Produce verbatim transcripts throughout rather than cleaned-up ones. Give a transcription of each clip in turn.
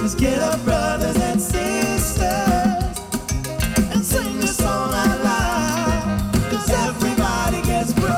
Just get up, brothers and sisters, and sing the song out loud, 'cause everybody gets broke.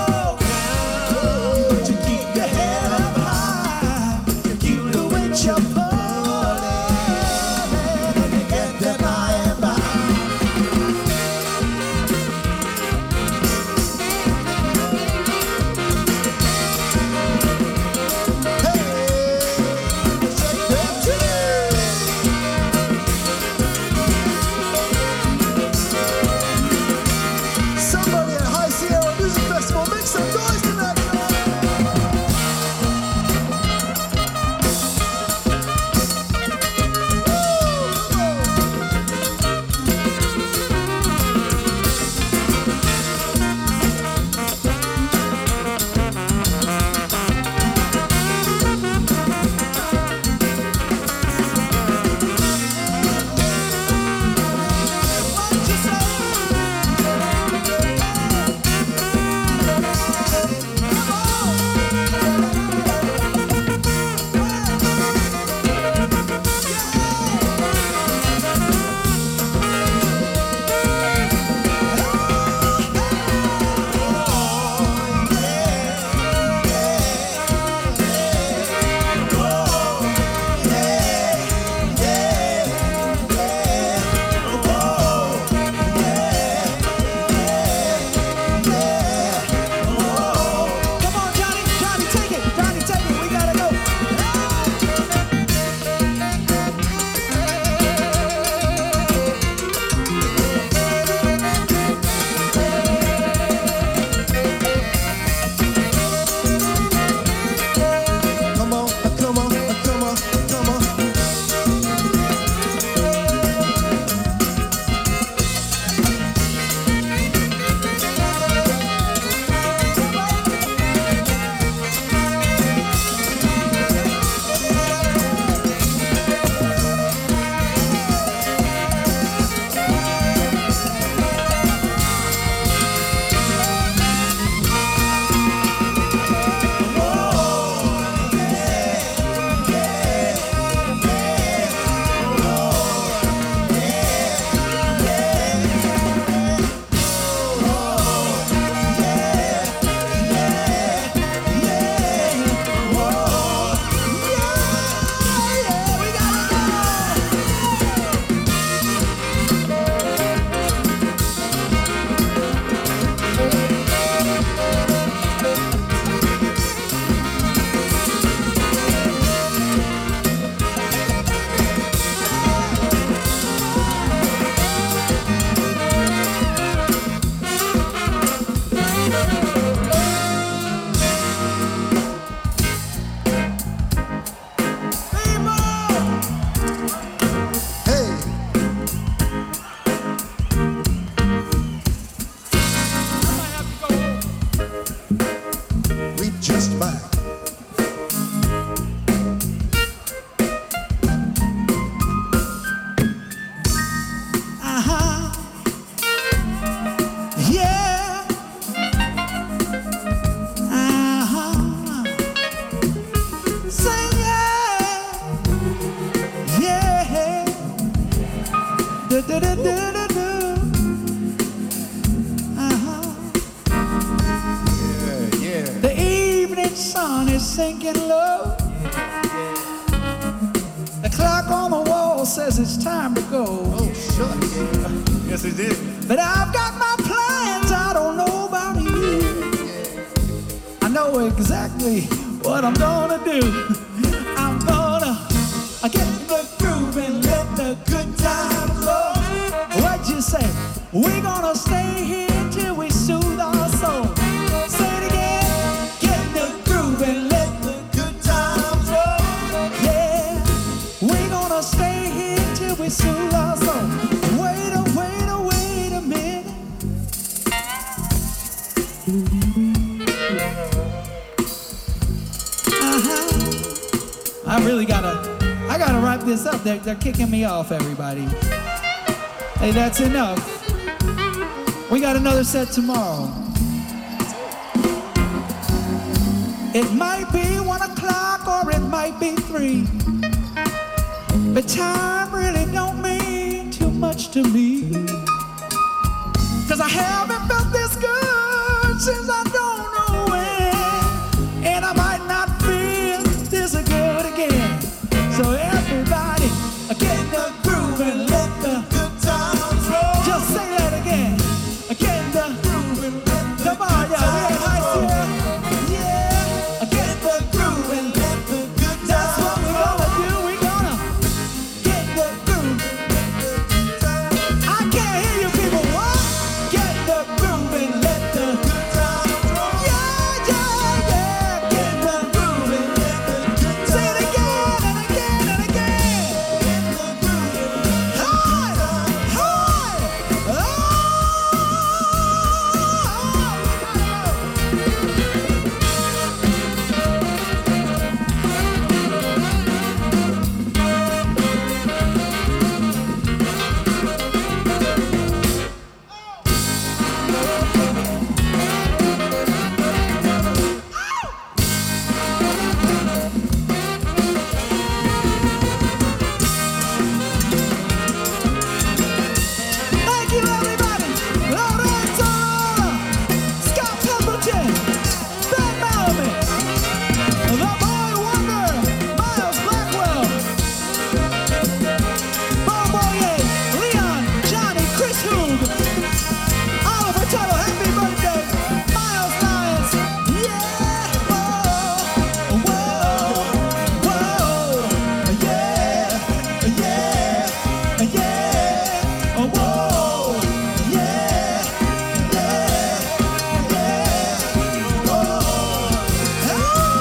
But you keep your head up high, you keep the weight you're pulling, and you get there by and by. Somebody at High Sierra Music Festival, make some noise tonight. Just back. Uh-huh. Yeah. Uh-huh. Say yeah. Yeah. Do do do do do do. The sun is sinking low. The clock on the wall says it's time to go. Oh, shucks. Yes, it did. But I've got my plans, I don't know about you. I know exactly what I'm gonna do. I'm gonna get the groove and let the good times roll. What'd you say? We're gonna stay here till we soothe our soul. Say it again. Get the groove and let the good times roll. Yeah, we're gonna stay here till we soothe our soul. Wait a, wait a, wait a minute. Uh-huh. I really gotta, I gotta wrap this up. They're, they're kicking me off, everybody. Hey, that's enough. We got another set tomorrow. It might be one o'clock or it might be three. But time really don't mean too much to me, 'cause I haven't felt this good since I don't know when. And I might not feel this good again. So everybody, get in the groove and let the good times roll. Just say that again. Get in the groove and let the come on, yeah, we ain't nice here. Yeah, get in the groove and let the good times roll. That's what we're gonna do. We're gonna get in the groove. I can't hear you people. What? Get in the groove and let the good times roll. Yeah, yeah, yeah. Get in the groove and let the good times roll. Say it again and again and again. Get in the groove. Hi, hi. Oh. Thank you, everybody. Lorenzo, Scott Templeton, Ben Bellamy, The Boy Wonder, Miles Blackwell, Bo Boye, Leon, Johnny, Chris Hoog, Oliver Tuttle, happy birthday, Miles Lyons, yeah, whoa, whoa, whoa, yeah, yeah, yeah, oh, whoa, yeah, yeah, yeah, whoa, hey,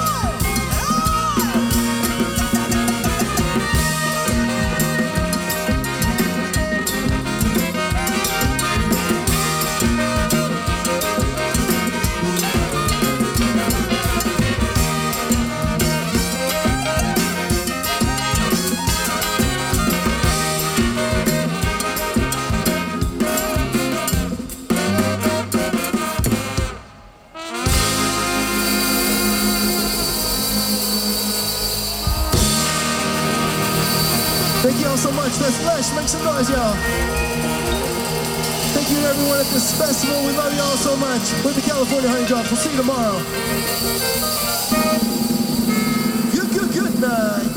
Thank you all so much. That's Lesh. Make some noise, y'all. Thank you to everyone at this festival. We love you all so much. We're the California Honey Drops. We'll see you tomorrow. Good, good, good night.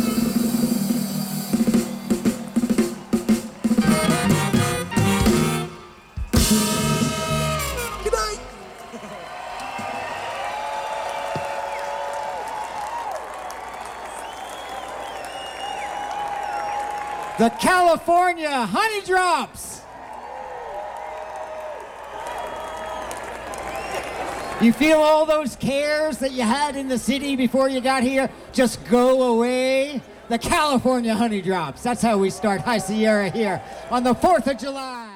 Good night. The California Honey Drops. You feel all those cares that you had in the city before you got here just go away? The California Honey Drops. That's how we start High Sierra here on the fourth of July.